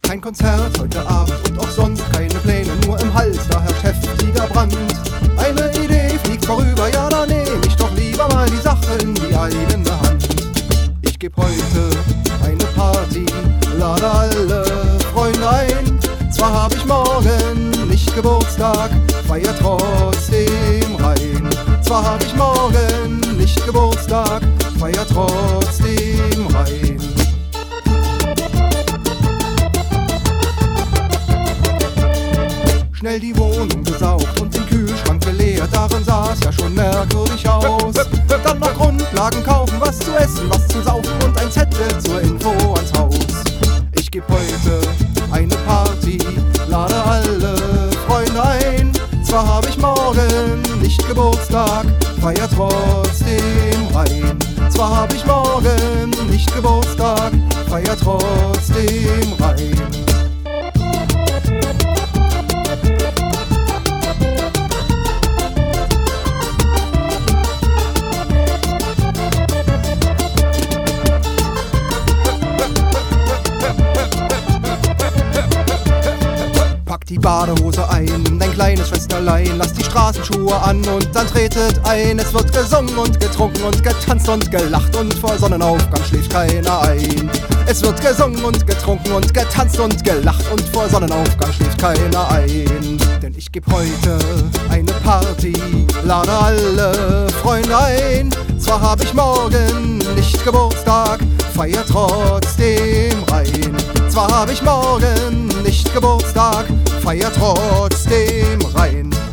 Kein Konzert heute Abend und auch sonst keine Pläne, nur im Hals, da herrscht heftiger Brand. Eine Idee fliegt vorüber, ja, da nehm ich doch lieber mal die Sache in die eigene Hand. Ich geb heute eine Party, lade alle Freunde ein. Zwar hab ich morgen nicht Geburtstag, feier trotzdem rein. Zwar hab ich morgen nicht Geburtstag, feier trotzdem rein. Schnell die Wohnung gesaugt und den Kühlschrank geleert, darin sah's ja schon merkwürdig aus. Dann noch Grundlagen kaufen, was zu essen, was zu saufen und ein Zettel zur Info ans Haus. Ich geb heute eine Party, lade alle Freunde ein. Zwar hab ich morgen nicht Geburtstag, feier trotzdem rein. Zwar hab ich morgen nicht Geburtstag, feier trotzdem rein. Die Badehose ein, nimm dein kleines Schwesterlein, lass die Straßenschuhe an und dann tretet ein. Es wird gesungen und getrunken und getanzt und gelacht und vor Sonnenaufgang schläft keiner ein. Es wird gesungen und getrunken und getanzt und gelacht und vor Sonnenaufgang schläft keiner ein. Denn ich geb heute eine Party, lade alle Freunde ein. Zwar hab ich morgen nicht Geburtstag, feier trotzdem rein. Zwar hab ich morgen nicht Geburtstag, feier trotzdem rein.